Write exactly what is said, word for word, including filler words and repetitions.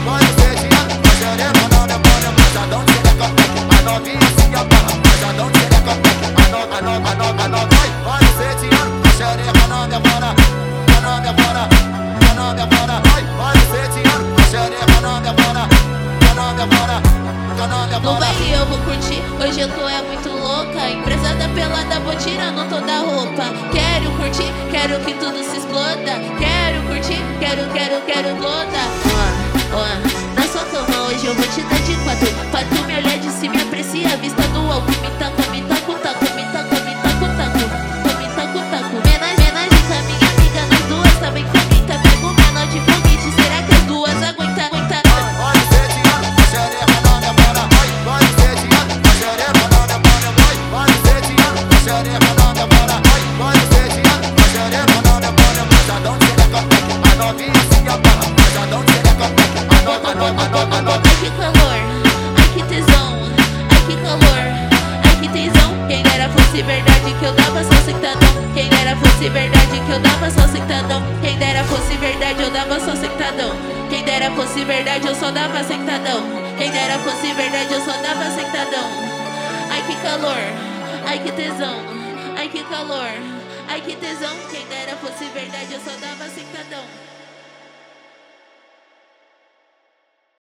vai sediando, a xereca na minha mão, manjadão de xereca, a novinha se abarra, manjadão de xereca, a nova, a nova, a nova, a nova, vai, vai sediando, a xereca na minha mão, na minha mão, na minha mão, vai, vai sediando, a xereca na minha mão, na minha mão, na minha mão. No baile eu vou curtir, hoje eu tô é muito louca. Empresada pelada, vou tirando toda a roupa. Quero curtir, quero que tudo se exploda. Quero curtir, quero, quero, quero toda. Ó, ó, na sua cama hoje eu vou te dar de quatro. Pra tu me olhar de cima e apreciar a vista do alto. Me taco, me taco, taco, me taco, me taco, taco, me taco, taco. Menagem, menagem com a minha amiga, nós duas também também tá pego menor de foguete. Será que as duas aguentam, aguentam? Vai sediando, a xereca na minha mão, vai, vai sediando, a xereca na minha mão, vai, vai sediando, a xereca na minha mão, vai, vai sediando, a xereca na minha mão, manjadão de xereca, a novinha se abarra, manjadão de xereca, a nova, a nova, a nova, a nova. Ai que calor, ai que tesão, ai que calor, ai que tesão. Quem dera fosse verdade que eu dava só sentadão. Quem dera fosse verdade que eu dava só sentadão. Quem dera fosse verdade eu dava só sentadão. Quem dera fosse verdade eu só dava sentadão. Quem dera fosse verdade eu só dava sentadão. Ai que calor, ai que tesão, ai que calor, ai que tesão. Quem dera fosse verdade eu só dava